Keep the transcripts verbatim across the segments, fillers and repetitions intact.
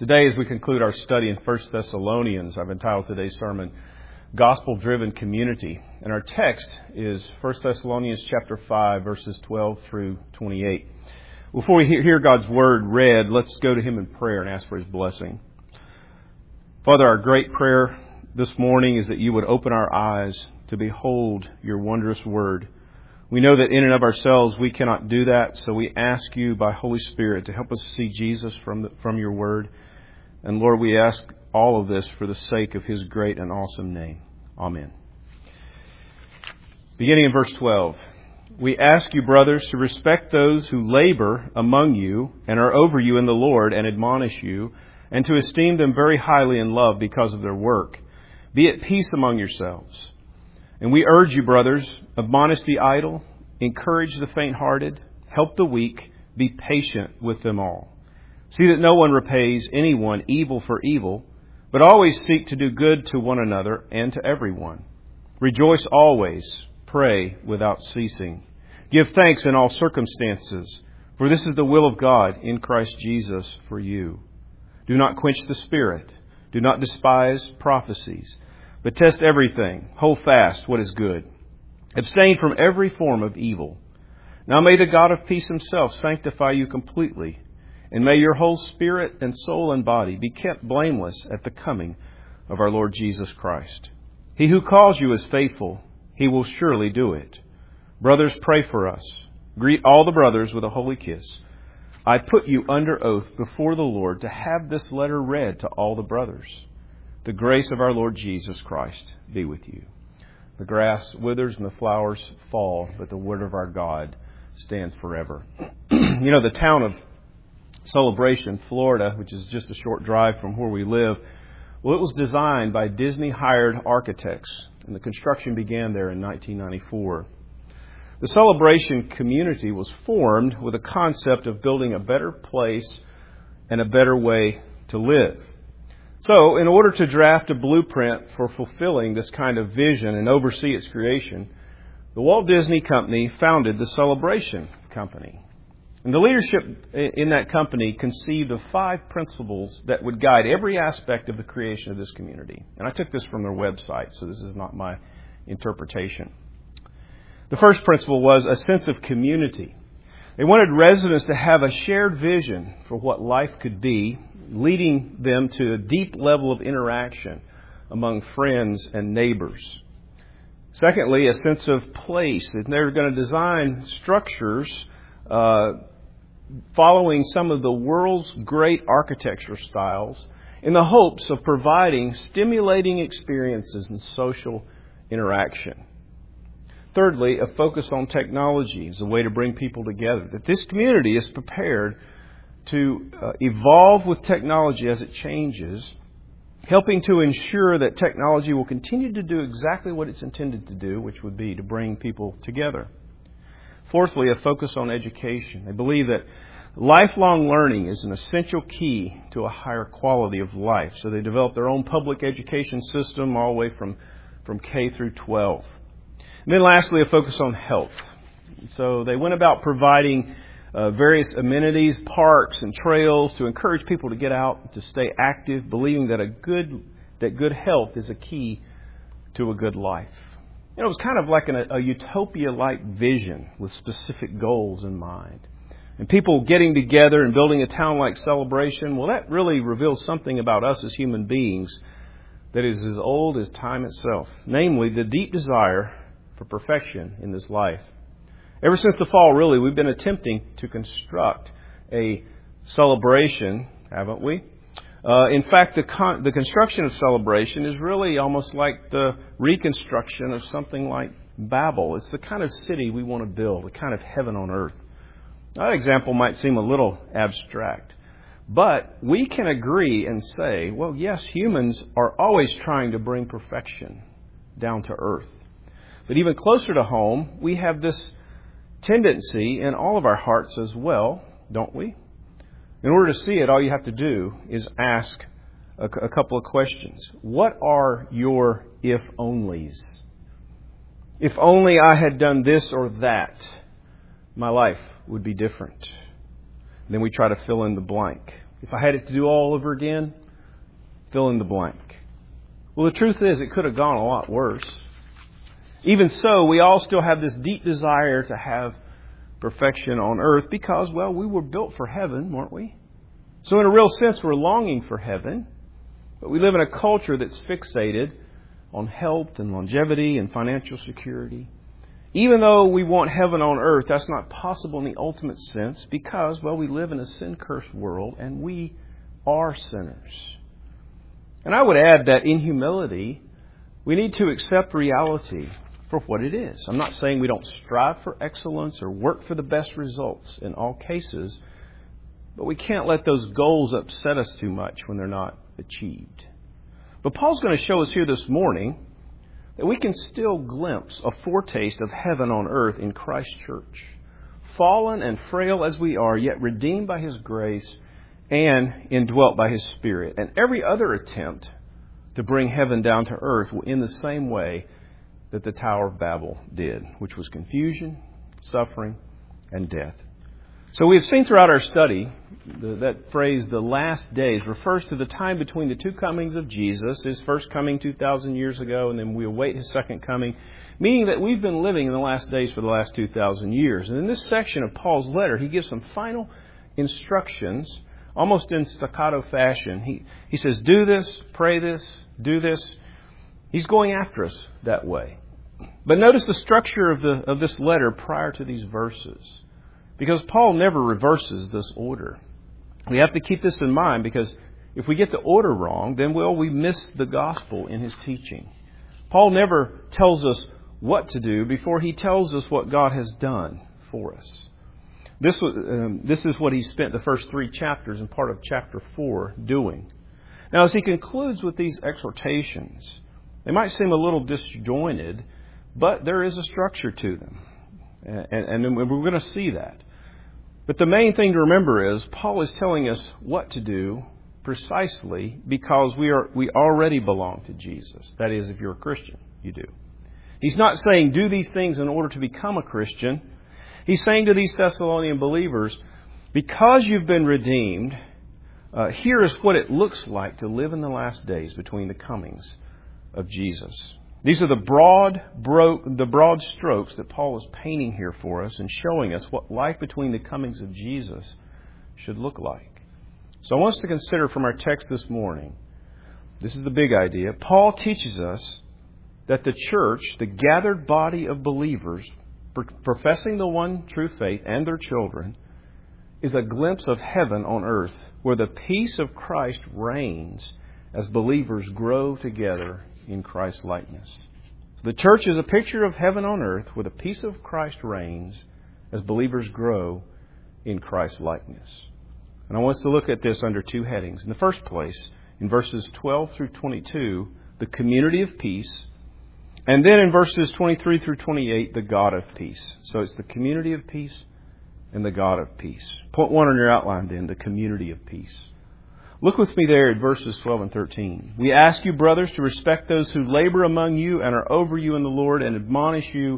Today, as we conclude our study in First Thessalonians, I've entitled today's sermon, Gospel-Driven Community. And our text is First Thessalonians chapter five, verses twelve through twenty-eight. Before we hear God's Word read, let's go to Him in prayer and ask for His blessing. Father, our great prayer this morning is that You would open our eyes to behold Your wondrous Word. We know that in and of ourselves we cannot do that, so we ask You by Holy Spirit to help us see Jesus from the, from Your Word. And Lord, we ask all of this for the sake of His great and awesome name. Amen. Beginning in verse twelve. We ask you, brothers, to respect those who labor among you and are over you in the Lord and admonish you, and to esteem them very highly in love because of their work. Be at peace among yourselves. And we urge you, brothers, admonish the idle, encourage the faint-hearted, help the weak, be patient with them all. See that no one repays anyone evil for evil, but always seek to do good to one another and to everyone. Rejoice always, pray without ceasing. Give thanks in all circumstances, for this is the will of God in Christ Jesus for you. Do not quench the Spirit. Do not despise prophecies, but test everything. Hold fast what is good. Abstain from every form of evil. Now may the God of peace Himself sanctify you completely, and may your whole spirit and soul and body be kept blameless at the coming of our Lord Jesus Christ. He who calls you is faithful. He will surely do it. Brothers, pray for us. Greet all the brothers with a holy kiss. I put you under oath before the Lord to have this letter read to all the brothers. The grace of our Lord Jesus Christ be with you. The grass withers and the flowers fall, but the word of our God stands forever. You know, the town of Celebration, Florida, which is just a short drive from where we live, well, it was designed by Disney-hired architects, and the construction began there in nineteen ninety-four. The Celebration community was formed with a concept of building a better place and a better way to live. So, in order to draft a blueprint for fulfilling this kind of vision and oversee its creation, the Walt Disney Company founded the Celebration Company. And the leadership in that company conceived of five principles that would guide every aspect of the creation of this community. And I took this from their website, so this is not my interpretation. The first principle was a sense of community. They wanted residents to have a shared vision for what life could be, leading them to a deep level of interaction among friends and neighbors. Secondly, a sense of place. They were going to design structures uh, following some of the world's great architecture styles in the hopes of providing stimulating experiences and social interaction. Thirdly, a focus on technology as a way to bring people together. That this community is prepared to uh, evolve with technology as it changes, helping to ensure that technology will continue to do exactly what it's intended to do, which would be to bring people together. Fourthly, a focus on education. They believe that lifelong learning is an essential key to a higher quality of life. So they developed their own public education system all the way from, from K through twelve. And then lastly, a focus on health. So they went about providing uh, various amenities, parks and trails to encourage people to get out, to stay active, believing that a good that good health is a key to a good life. You know, it was kind of like an, a utopia-like vision with specific goals in mind. And people getting together and building a town like Celebration, well, that really reveals something about us as human beings that is as old as time itself. Namely, the deep desire for perfection in this life. Ever since the fall, really, we've been attempting to construct a celebration, haven't we? Uh, in fact, the con- the construction of Celebration is really almost like the reconstruction of something like Babel. It's the kind of city we want to build, a kind of heaven on earth. That example might seem a little abstract, but we can agree and say, well, yes, humans are always trying to bring perfection down to earth. But even closer to home, we have this tendency in all of our hearts as well, don't we? In order to see it, all you have to do is ask a, a couple of questions. What are your if-onlys? If only I had done this or that, my life would be different. Then we try to fill in the blank. If I had it to do all over again, fill in the blank. Well, the truth is, it could have gone a lot worse. Even so, we all still have this deep desire to have perfection on earth because, well, we were built for heaven, weren't we? So in a real sense, we're longing for heaven. But we live in a culture that's fixated on health and longevity and financial security. Even though we want heaven on earth, that's not possible in the ultimate sense because, well, we live in a sin-cursed world and we are sinners. And I would add that in humility, we need to accept reality for what it is. I'm not saying we don't strive for excellence or work for the best results in all cases, but we can't let those goals upset us too much when they're not achieved. But Paul's going to show us here this morning that we can still glimpse a foretaste of heaven on earth in Christ's church. Fallen and frail as we are, yet redeemed by His grace and indwelt by His Spirit. And every other attempt to bring heaven down to earth will end the same way that the Tower of Babel did, which was confusion, suffering, and death. So we have seen throughout our study the, that phrase, the last days, refers to the time between the two comings of Jesus, His first coming two thousand years ago, and then we await His second coming, meaning that we've been living in the last days for the last two thousand years. And in this section of Paul's letter, he gives some final instructions, almost in staccato fashion. He, he says, do this, pray this, do this. He's going after us that way. But notice the structure of the of this letter prior to these verses. Because Paul never reverses this order. We have to keep this in mind because if we get the order wrong, then, well, we miss the gospel in his teaching. Paul never tells us what to do before he tells us what God has done for us. This, was, um, this is what he spent the first three chapters and part of chapter four doing. Now, as he concludes with these exhortations, they might seem a little disjointed, but there is a structure to them. And, and we're going to see that. But the main thing to remember is Paul is telling us what to do precisely because we are we already belong to Jesus. That is, if you're a Christian, you do. He's not saying do these things in order to become a Christian. He's saying to these Thessalonian believers, because you've been redeemed, uh, here is what it looks like to live in the last days between the comings of Jesus. These are the broad, bro- the broad strokes that Paul is painting here for us and showing us what life between the comings of Jesus should look like. So I want us to consider from our text this morning, this is the big idea. Paul teaches us that the church, the gathered body of believers, professing the one true faith and their children, is a glimpse of heaven on earth where the peace of Christ reigns as believers grow together in Christ's likeness. So the church is a picture of heaven on earth where the peace of Christ reigns as believers grow in Christ's likeness. And I want us to look at this under two headings. In the first place, in verses twelve through twenty-two, the community of peace. And then in verses twenty-three through twenty-eight, the God of peace. So it's the community of peace and the God of peace. Point one on your outline then, the community of peace. Look with me there at verses twelve and thirteen. We ask you, brothers, to respect those who labor among you and are over you in the Lord and admonish you,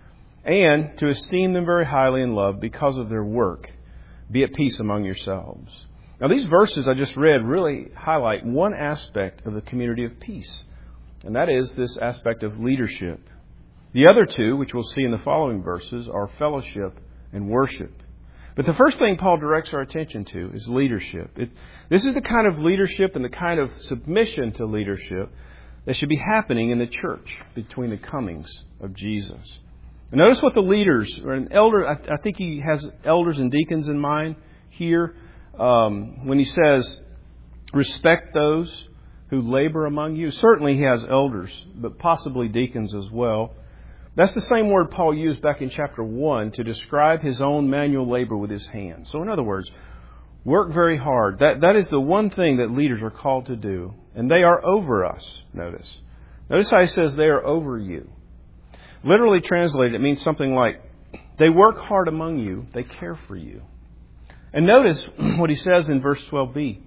and to esteem them very highly in love because of their work. Be at peace among yourselves. Now, these verses I just read really highlight one aspect of the community of peace, and that is this aspect of leadership. The other two, which we'll see in the following verses, are fellowship and worship. But the first thing Paul directs our attention to is leadership. It, this is the kind of leadership and the kind of submission to leadership that should be happening in the church between the comings of Jesus. And notice what the leaders, or an elder, I, I think he has elders and deacons in mind here um, when he says, respect those who labor among you. Certainly he has elders, but possibly deacons as well. That's the same word Paul used back in chapter one to describe his own manual labor with his hands. So in other words, work very hard. That that is the one thing that leaders are called to do. And they are over us, notice. Notice how he says they are over you. Literally translated, it means something like, they work hard among you, they care for you. And notice what he says in verse twelve b.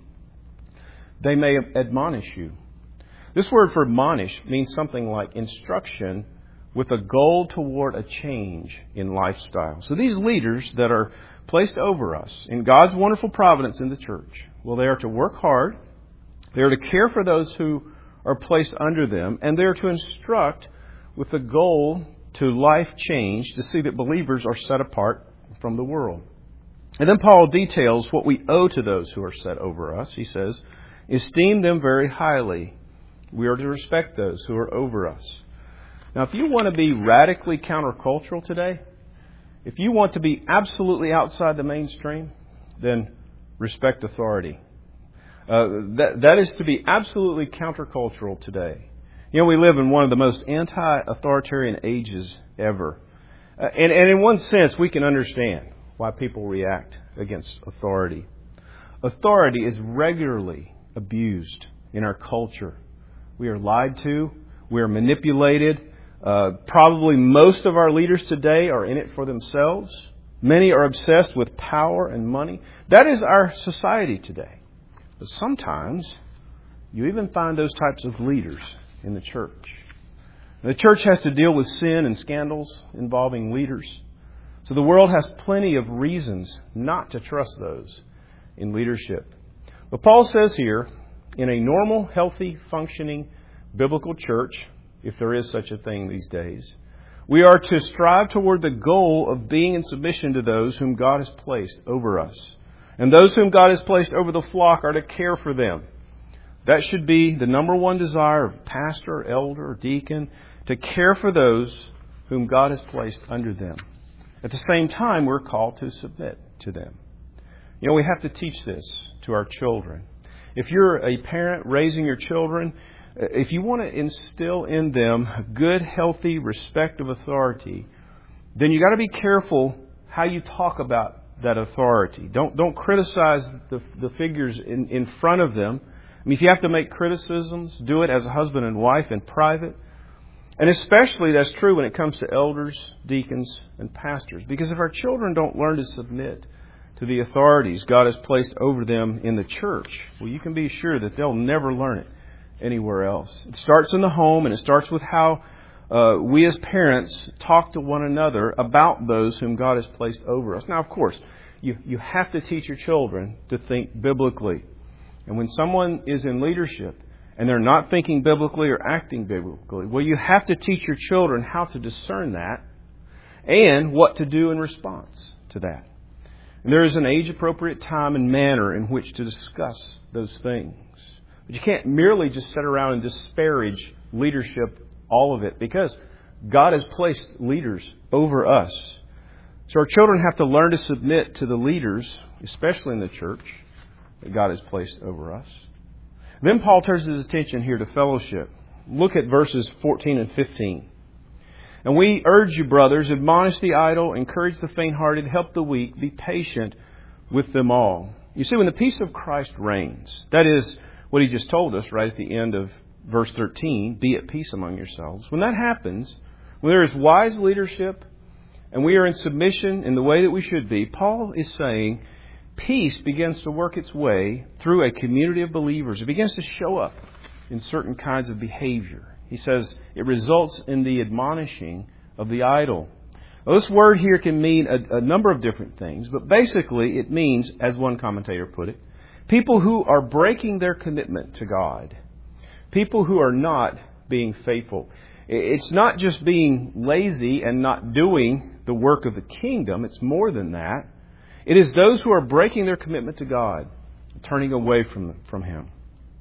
They may admonish you. This word for admonish means something like instruction with a goal toward a change in lifestyle. So these leaders that are placed over us in God's wonderful providence in the church, well, they are to work hard, they are to care for those who are placed under them, and they are to instruct with the goal to life change, to see that believers are set apart from the world. And then Paul details what we owe to those who are set over us. He says, esteem them very highly. We are to respect those who are over us. Now, if you want to be radically countercultural today, if you want to be absolutely outside the mainstream, then respect authority. Uh, that, that is to be absolutely countercultural today. You know, we live in one of the most anti-authoritarian ages ever. Uh, and, and in one sense, we can understand why people react against authority. Authority is regularly abused in our culture. We are lied to. We are manipulated. Uh, probably most of our leaders today are in it for themselves. Many are obsessed with power and money. That is our society today. But sometimes you even find those types of leaders in the church. The church has to deal with sin and scandals involving leaders. So the world has plenty of reasons not to trust those in leadership. But Paul says here, in a normal, healthy, functioning biblical church, if there is such a thing these days, we are to strive toward the goal of being in submission to those whom God has placed over us. And those whom God has placed over the flock are to care for them. That should be the number one desire of pastor, elder, deacon, to care for those whom God has placed under them. At the same time, we're called to submit to them. You know, we have to teach this to our children. If you're a parent raising your children, if you want to instill in them good, healthy respect of authority, then you got to be careful how you talk about that authority. Don't don't criticize the the figures in, in front of them. I mean, if you have to make criticisms, do it as a husband and wife in private. And especially that's true when it comes to elders, deacons, and pastors. Because if our children don't learn to submit to the authorities God has placed over them in the church, well, you can be sure that they'll never learn it anywhere else. It starts in the home, and it starts with how uh, we as parents talk to one another about those whom God has placed over us. Now, of course, you, you have to teach your children to think biblically. And when someone is in leadership and they're not thinking biblically or acting biblically, well, you have to teach your children how to discern that and what to do in response to that. And there is an age-appropriate time and manner in which to discuss those things. But you can't merely just sit around and disparage leadership, all of it, because God has placed leaders over us. So our children have to learn to submit to the leaders, especially in the church, that God has placed over us. Then Paul turns his attention here to fellowship. Look at verses fourteen and fifteen. And we urge you, brothers, admonish the idle, encourage the faint-hearted, help the weak, be patient with them all. You see, when the peace of Christ reigns, that is what he just told us right at the end of verse thirteen, be at peace among yourselves. When that happens, when there is wise leadership and we are in submission in the way that we should be, Paul is saying peace begins to work its way through a community of believers. It begins to show up in certain kinds of behavior. He says it results in the admonishing of the idle. Well, this word here can mean a, a number of different things, but basically it means, as one commentator put it, people who are breaking their commitment to God. People who are not being faithful. It's not just being lazy and not doing the work of the kingdom. It's more than that. It is those who are breaking their commitment to God, turning away from, from Him.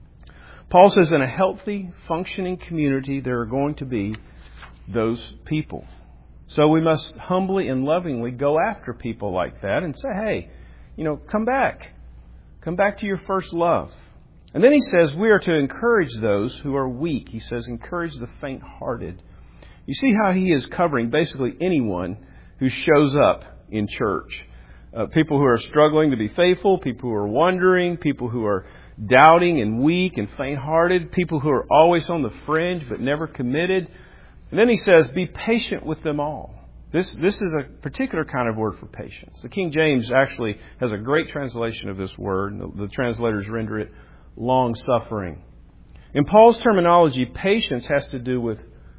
Paul says in a healthy, functioning community, there are going to be those people. So we must humbly and lovingly go after people like that and say, hey, you know, come back. Come back to your first love. And then he says we are to encourage those who are weak. He says encourage the faint-hearted. You see how he is covering basically anyone who shows up in church. Uh, people who are struggling to be faithful, people who are wondering, people who are doubting and weak and faint-hearted, people who are always on the fringe but never committed. And then he says, be patient with them all. This this is a particular kind of word for patience. The King James actually has a great translation of this word. The, the translators render it long-suffering. In Paul's terminology, patience has to do with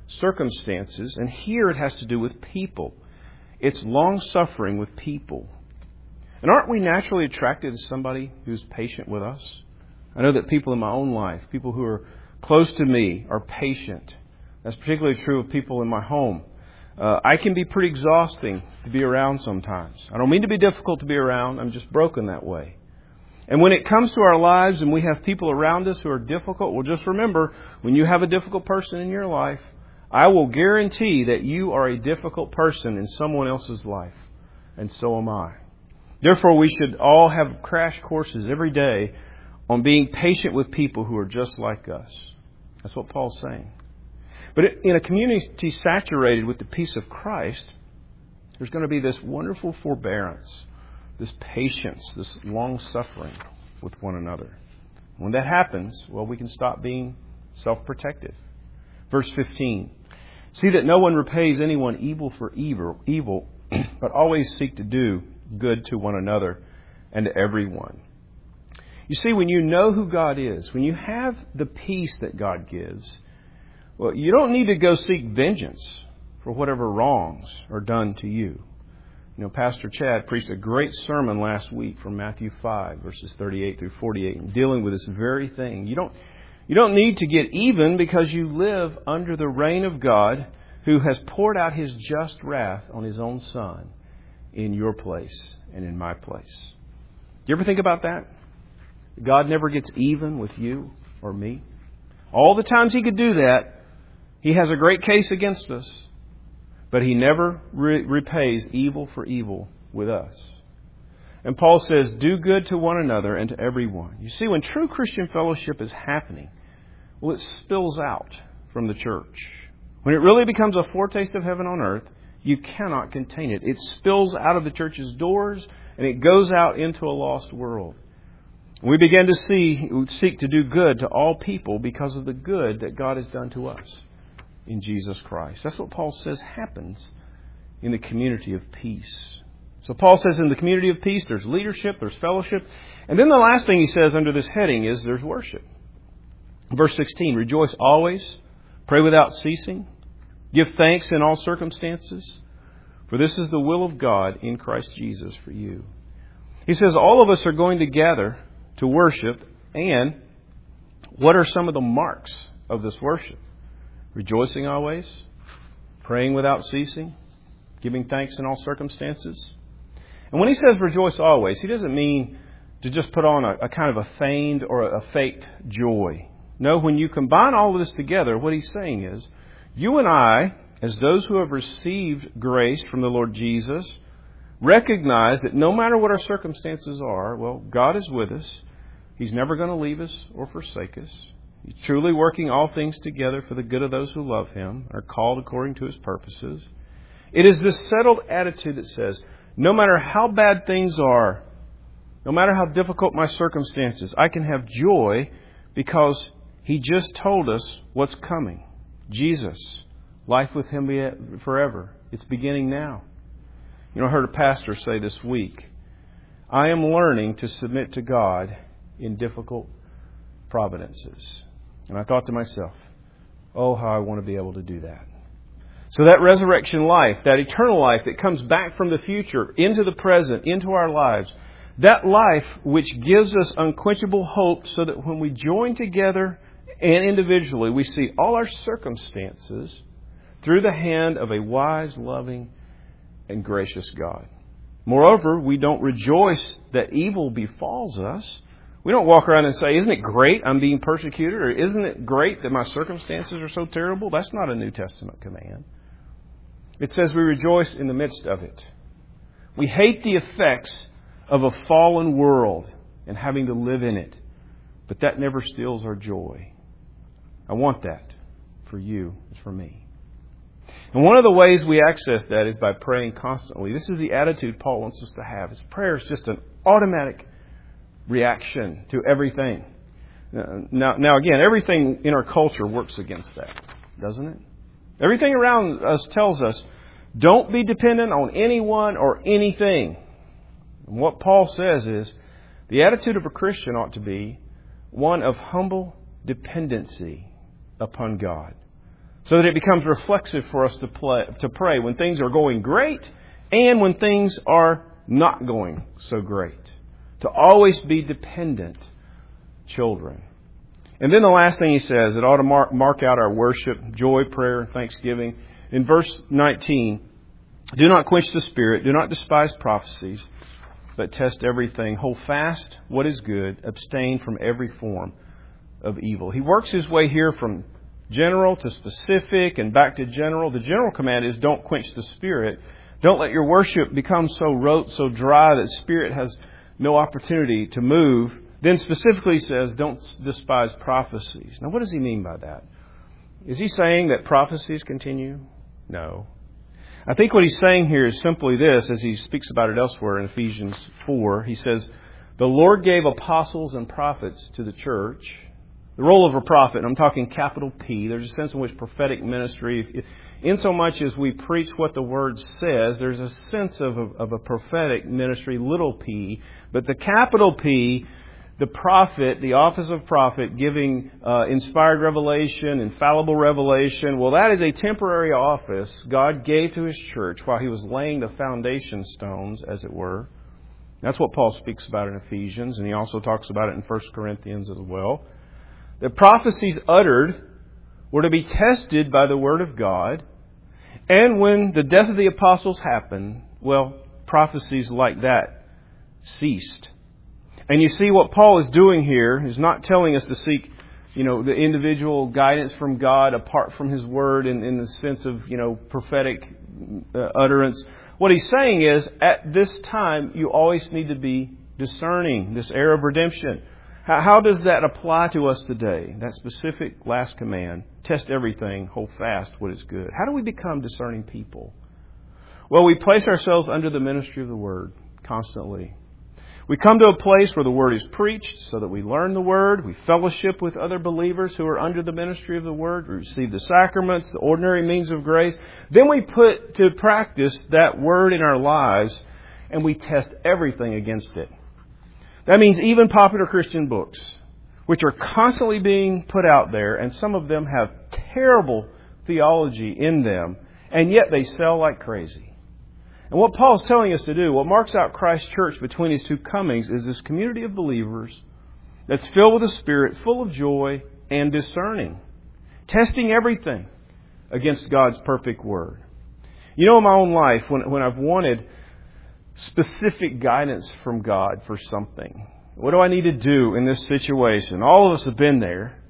circumstances. And here it has to do with people. It's long-suffering with people. And aren't we naturally attracted to somebody who's patient with us? I know that people in my own life, people who are close to me, are patient. That's particularly true of people in my home. Uh, I can be pretty exhausting to be around sometimes. I don't mean to be difficult to be around. I'm just broken that way. And when it comes to our lives and we have people around us who are difficult, well, just remember, when you have a difficult person in your life, I will guarantee that you are a difficult person in someone else's life. And so am I. Therefore, we should all have crash courses every day on being patient with people who are just like us. That's what Paul's saying. But in a community saturated with the peace of Christ, there's going to be this wonderful forbearance, this patience, this long-suffering with one another. When that happens, well, we can stop being self-protective. Verse fifteen, see that no one repays anyone evil for evil, evil, but always seek to do good to one another and to everyone. You see, when you know who God is, when you have the peace that God gives, well, you don't need to go seek vengeance for whatever wrongs are done to you. You know, Pastor Chad preached a great sermon last week from Matthew five, verses thirty-eight through forty-eight, dealing with this very thing. You don't, you don't need to get even because you live under the reign of God, who has poured out His just wrath on His own Son in your place and in my place. Do you ever think about that? God never gets even with you or me. All the times He could do that, He has a great case against us, but He never re- repays evil for evil with us. And Paul says, do good to one another and to everyone. You see, when true Christian fellowship is happening, well, it spills out from the church. When it really becomes a foretaste of heaven on earth, you cannot contain it. It spills out of the church's doors and it goes out into a lost world. We begin to see, seek to do good to all people because of the good that God has done to us in Jesus Christ. That's what Paul says happens in the community of peace. So Paul says in the community of peace, there's leadership, there's fellowship. And then the last thing he says under this heading is there's worship. Verse sixteen, rejoice always, pray without ceasing, give thanks in all circumstances, for this is the will of God in Christ Jesus for you. He says all of us are going to gather to worship, and what are some of the marks of this worship? Rejoicing always, praying without ceasing, giving thanks in all circumstances. And when he says rejoice always, he doesn't mean to just put on a, a kind of a feigned or a, a faked joy. No, when you combine all of this together, what he's saying is, you and I, as those who have received grace from the Lord Jesus, recognize that no matter what our circumstances are, well, God is with us. He's never going to leave us or forsake us. He's truly working all things together for the good of those who love Him, are called according to His purposes. It is this settled attitude that says, no matter how bad things are, no matter how difficult my circumstances, I can have joy because He just told us what's coming. Jesus, life with Him forever. It's beginning now. You know, I heard a pastor say this week, I am learning to submit to God in difficult providences. And I thought to myself, oh, how I want to be able to do that. So that resurrection life, that eternal life that comes back from the future into the present, into our lives, that life which gives us unquenchable hope so that when we join together and individually, we see all our circumstances through the hand of a wise, loving, and gracious God. Moreover, we don't rejoice that evil befalls us. We don't walk around and say, isn't it great I'm being persecuted? Or isn't it great that my circumstances are so terrible? That's not a New Testament command. It says we rejoice in the midst of it. We hate the effects of a fallen world and having to live in it. But that never steals our joy. I want that for you and for me. And one of the ways we access that is by praying constantly. This is the attitude Paul wants us to have. His prayer is just an automatic reaction to everything. Now, now again, everything in our culture works against that, doesn't it? Everything around us tells us, don't be dependent on anyone or anything. And what Paul says is, the attitude of a Christian ought to be one of humble dependency upon God. so that it becomes reflexive for us to, play, to pray when things are going great and when things are not going so great. To always be dependent children. And then the last thing he says, it ought to mark, mark out our worship, joy, prayer, and thanksgiving. In verse nineteen, do not quench the spirit, do not despise prophecies, but test everything. Hold fast what is good, abstain from every form of evil. He works his way here from general to specific and back to general. The general command is don't quench the spirit. Don't let your worship become so rote, so dry that spirit has no opportunity to move. Then specifically he says, don't despise prophecies. Now, what does he mean by that? Is he saying that prophecies continue? No. I think what he's saying here is simply this, as he speaks about it elsewhere in Ephesians four. He says, the Lord gave apostles and prophets to the church. The role of a prophet, and I'm talking capital P, there's a sense in which prophetic ministry, in so much as we preach what the Word says, there's a sense of a, of a prophetic ministry, little p. But the capital P, the prophet, the office of prophet, giving uh, inspired revelation, infallible revelation, well, that is a temporary office God gave to His church while He was laying the foundation stones, as it were. That's what Paul speaks about in Ephesians, and he also talks about it in First Corinthians as well. The prophecies uttered were to be tested by the Word of God. And when the death of the apostles happened, well, prophecies like that ceased. And you see what Paul is doing here is not telling us to seek, you know, the individual guidance from God apart from His Word in, in the sense of, you know, prophetic uh, utterance. What he's saying is, at this time, you always need to be discerning this era of redemption. How does that apply to us today? That specific last command, test everything, hold fast what is good. How do we become discerning people? Well, we place ourselves under the ministry of the Word constantly. We come to a place where the Word is preached so that we learn the Word. We fellowship with other believers who are under the ministry of the Word. We receive the sacraments, the ordinary means of grace. Then we put to practice that Word in our lives and we test everything against it. That means even popular Christian books, which are constantly being put out there, and some of them have terrible theology in them, and yet they sell like crazy. And what Paul's telling us to do, what marks out Christ's church between His two comings, is this community of believers that's filled with the Spirit, full of joy and discerning, testing everything against God's perfect Word. You know, in my own life, when, when I've wanted specific guidance from God for something. What do I need to do in this situation? All of us have been there.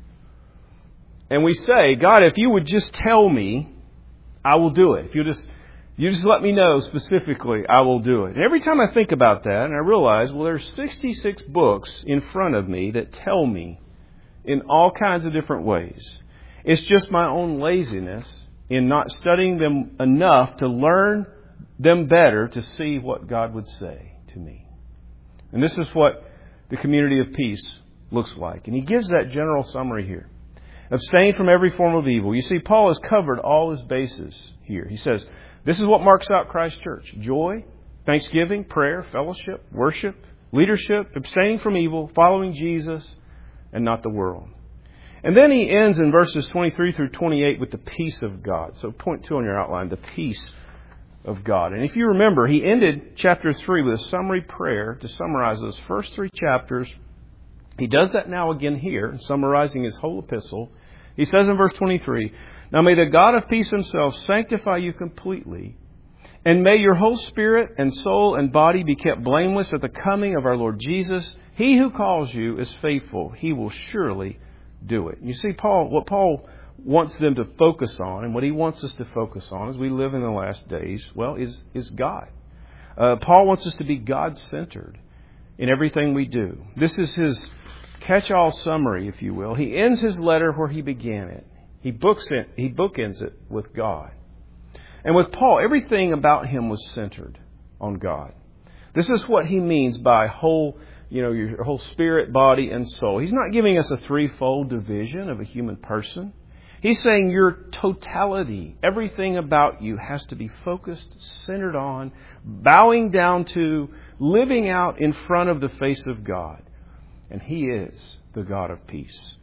And we say, God, if you would just tell me, I will do it. If you just you just let me know specifically, I will do it. And every time I think about that, and I realize, well, there's sixty-six books in front of me that tell me in all kinds of different ways. It's just my own laziness in not studying them enough to learn them better to see what God would say to me. And this is what the community of peace looks like. And he gives that general summary here. Abstain from every form of evil. You see, Paul has covered all his bases here. He says, this is what marks out Christ's church. Joy, thanksgiving, prayer, fellowship, worship, leadership, abstaining from evil, following Jesus and not the world. And then he ends in verses twenty-three through twenty-eight with the peace of God. So point two on your outline, the peace of God. And if you remember, he ended chapter three with a summary prayer to summarize those first three chapters. He does that now again here, summarizing his whole epistle. He says in verse twenty-three, now may the God of peace Himself sanctify you completely, and may your whole spirit and soul and body be kept blameless at the coming of our Lord Jesus. He who calls you is faithful. He will surely do it. You see, Paul, what Paul wants them to focus on, and what he wants us to focus on as we live in the last days, well, is, is God. Uh, Paul wants us to be God-centered in everything we do. This is his catch-all summary, if you will. He ends his letter where he began it. He books it, he bookends it with God. And with Paul, everything about him was centered on God. This is what he means by whole, you know, your whole spirit, body, and soul. He's not giving us a threefold division of a human person. He's saying your totality, everything about you has to be focused, centered on, bowing down to, living out in front of the face of God. And He is the God of peace.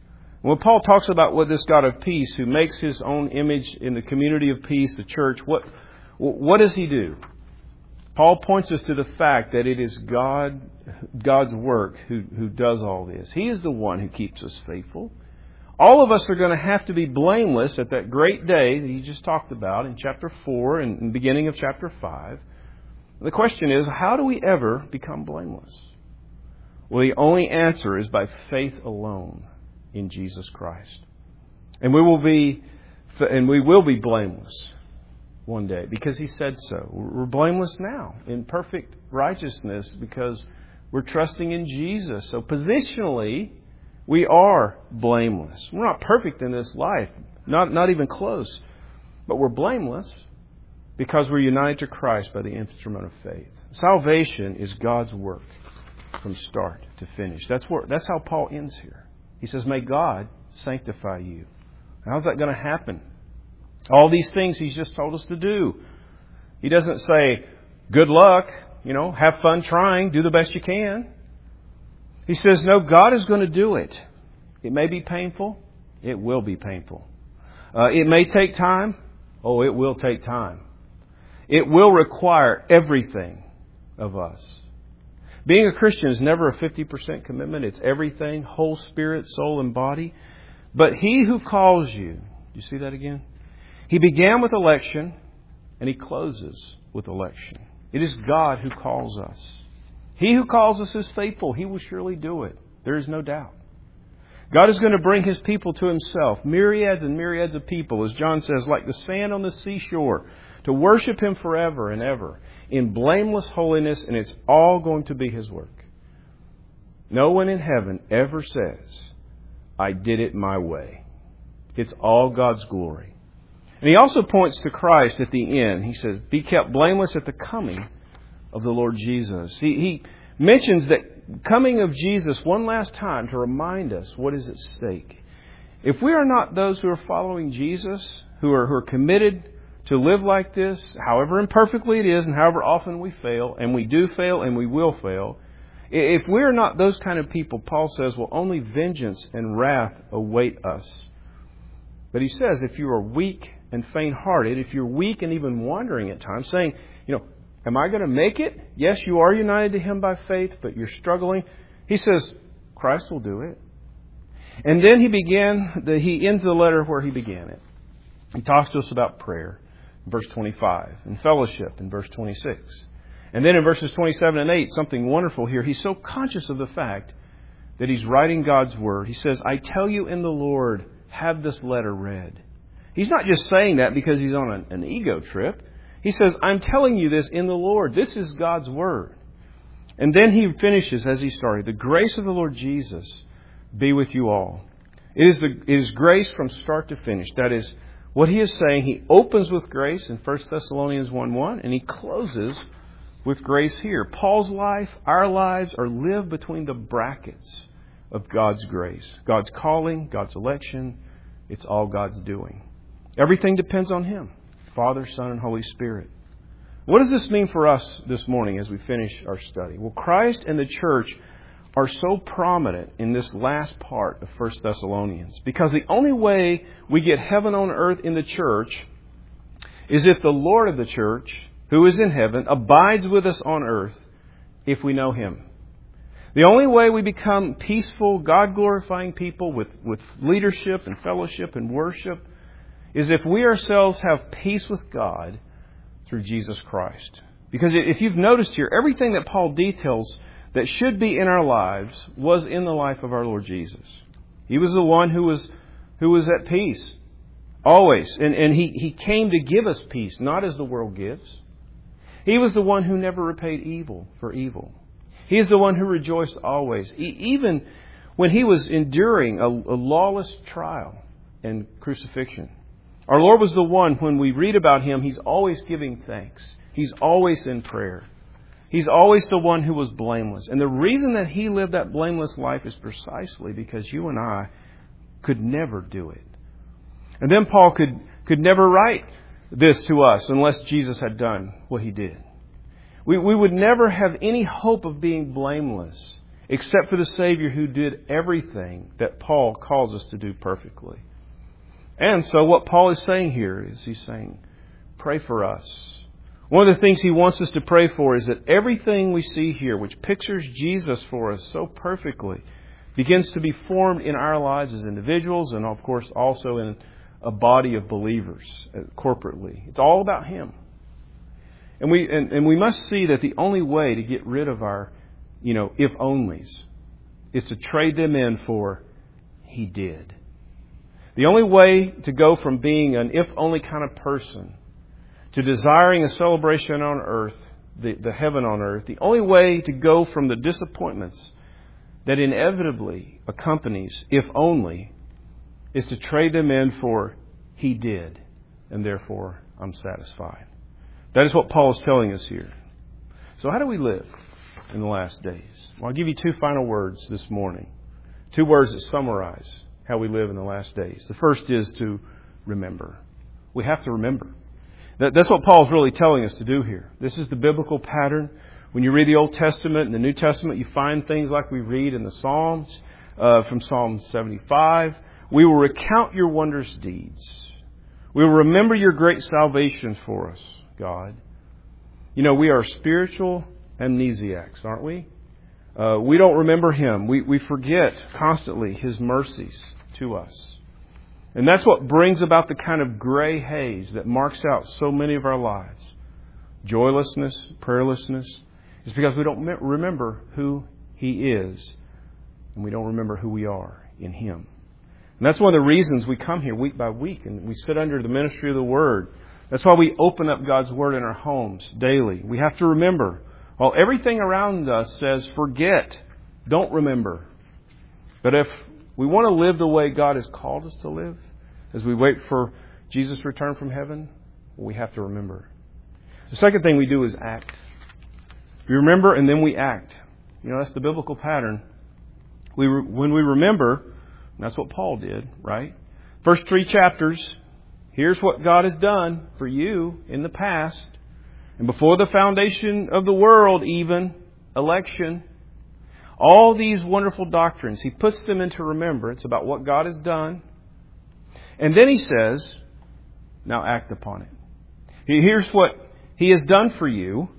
When Paul talks about what this God of peace, who makes His own image in the community of peace, the church, what what does He do? Paul points us to the fact that it is God, God's work who, who does all this. He is the one who keeps us faithful. All of us are going to have to be blameless at that great day that he just talked about in chapter four and, and beginning of chapter five. The question is, how do we ever become blameless? Well, the only answer is by faith alone in Jesus Christ. And we will be, and we will be blameless one day because He said so. We're blameless now in perfect righteousness because we're trusting in Jesus. So positionally, we are blameless. We're not perfect in this life, not, not even close. But we're blameless because we're united to Christ by the instrument of faith. Salvation is God's work from start to finish. That's where, that's how Paul ends here. He says, may God sanctify you. How's that going to happen? All these things He's just told us to do. He doesn't say, good luck, you know, have fun trying, do the best you can. He says, no, God is going to do it. It may be painful. It will be painful. Uh, it may take time. Oh, it will take time. It will require everything of us. Being a Christian is never a fifty percent commitment. It's everything, whole spirit, soul, and body. But He who calls you, do you see that again? He began with election and He closes with election. It is God who calls us. He who calls us is faithful. He will surely do it. There is no doubt. God is going to bring His people to Himself. Myriads and myriads of people, as John says, like the sand on the seashore, to worship Him forever and ever in blameless holiness, and it's all going to be His work. No one in heaven ever says, I did it my way. It's all God's glory. And He also points to Christ at the end. He says, be kept blameless at the coming of the Lord Jesus. He, he mentions that coming of Jesus one last time to remind us what is at stake. If we are not those who are following Jesus, who are, who are committed to live like this, however imperfectly it is and however often we fail, and we do fail and we will fail, if we are not those kind of people, Paul says, well, only vengeance and wrath await us. But he says, if you are weak and faint-hearted, if you're weak and even wandering at times, saying, you know, am I going to make it? Yes, you are united to Him by faith, but you're struggling. He says, Christ will do it. And then he began, the, he ends the letter where he began it. He talks to us about prayer in verse twenty-five, and fellowship in verse twenty-six. And then in verses twenty-seven and eight, something wonderful here. He's so conscious of the fact that he's writing God's Word. He says, I tell you in the Lord, have this letter read. He's not just saying that because he's on an, an ego trip. He says, I'm telling you this in the Lord. This is God's Word. And then he finishes as he started. The grace of the Lord Jesus be with you all. It is, the, it is grace from start to finish. That is what he is saying. He opens with grace in First Thessalonians one one, and he closes with grace here. Paul's life, our lives, are lived between the brackets of God's grace. God's calling, God's election, it's all God's doing. Everything depends on Him, Father, Son, and Holy Spirit. What does this mean for us this morning as we finish our study? Well, Christ and the church are so prominent in this last part of First Thessalonians because the only way we get heaven on earth in the church is if the Lord of the church, who is in heaven, abides with us on earth if we know Him. The only way we become peaceful, God-glorifying people with, with leadership and fellowship and worship is if we ourselves have peace with God through Jesus Christ. Because if you've noticed here, everything that Paul details that should be in our lives was in the life of our Lord Jesus. He was the one who was who was at peace always. And, and he, he came to give us peace, not as the world gives. He was the one who never repaid evil for evil. He is the one who rejoiced always. He, even when He was enduring a, a lawless trial and crucifixion. Our Lord was the one, when we read about Him, He's always giving thanks. He's always in prayer. He's always the one who was blameless. And the reason that He lived that blameless life is precisely because you and I could never do it. And then Paul could, could never write this to us unless Jesus had done what He did. We, we would never have any hope of being blameless except for the Savior who did everything that Paul calls us to do perfectly. And so what Paul is saying here is he's saying, pray for us. One of the things he wants us to pray for is that everything we see here, which pictures Jesus for us so perfectly, begins to be formed in our lives as individuals and, of course, also in a body of believers uh, corporately. It's all about Him. And we and, and we must see that the only way to get rid of our, you know, if-onlys is to trade them in for He did. The only way to go from being an if-only kind of person to desiring a celebration on earth, the, the heaven on earth, the only way to go from the disappointments that inevitably accompanies if only is to trade them in for He did, and therefore I'm satisfied. That is what Paul is telling us here. So how do we live in the last days? Well, I'll give you two final words this morning. Two words that summarize how we live in the last days. The first is to remember. We have to remember. That, that's what Paul's really telling us to do here. This is the biblical pattern. When you read the Old Testament and the New Testament, you find things like we read in the Psalms, uh, from Psalm seventy-five. We will recount your wondrous deeds. We will remember your great salvation for us, God. You know, we are spiritual amnesiacs, aren't we? Uh, we don't remember Him. We, we forget constantly His mercies to us. And that's what brings about the kind of gray haze that marks out so many of our lives. Joylessness, prayerlessness. It's because we don't remember who He is, and we don't remember who we are in Him. And that's one of the reasons we come here week by week and we sit under the ministry of the Word. That's why we open up God's Word in our homes daily. We have to remember. While everything around us says, forget, don't remember. But if we want to live the way God has called us to live, as we wait for Jesus' return from heaven, we have to remember. The second thing we do is act. We remember and then we act. You know, that's the biblical pattern. We re- when we remember, that's what Paul did, right? First three chapters, here's what God has done for you in the past. And before the foundation of the world even, election, all these wonderful doctrines, he puts them into remembrance about what God has done. And then he says, now act upon it. Here's what He has done for you.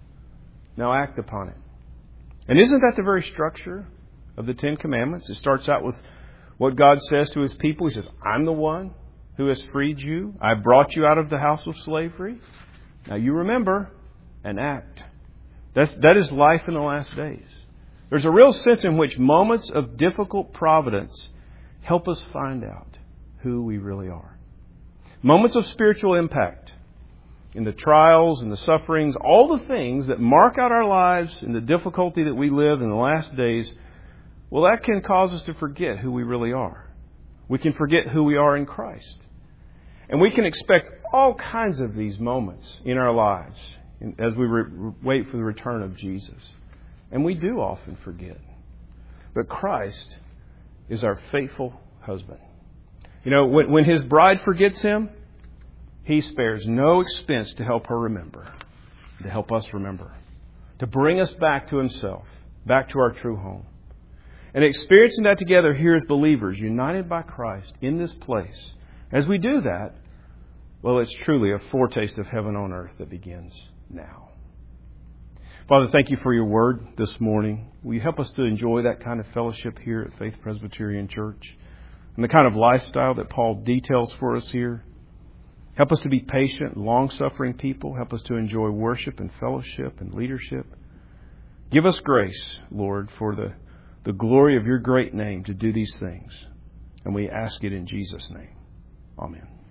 Now act upon it. And isn't that the very structure of the Ten Commandments? It starts out with what God says to His people. He says, I'm the one who has freed you. I brought you out of the house of slavery. Now you remember and act. That's, that is life in the last days. There's a real sense in which moments of difficult providence help us find out who we really are. Moments of spiritual impact in the trials and the sufferings, all the things that mark out our lives in the difficulty that we live in the last days, well, that can cause us to forget who we really are. We can forget who we are in Christ. And we can expect all kinds of these moments in our lives as we re- wait for the return of Jesus. And we do often forget. But Christ is our faithful husband. You know, when, when His bride forgets Him, He spares no expense to help her remember, to help us remember, to bring us back to Himself, back to our true home. And experiencing that together here as believers, united by Christ in this place, as we do that, well, it's truly a foretaste of heaven on earth that begins now. Father, thank You for Your Word this morning. Will You help us to enjoy that kind of fellowship here at Faith Presbyterian Church and the kind of lifestyle that Paul details for us here? Help us to be patient, long-suffering people. Help us to enjoy worship and fellowship and leadership. Give us grace, Lord, for the, the glory of Your great name to do these things. And we ask it in Jesus' name. Amen.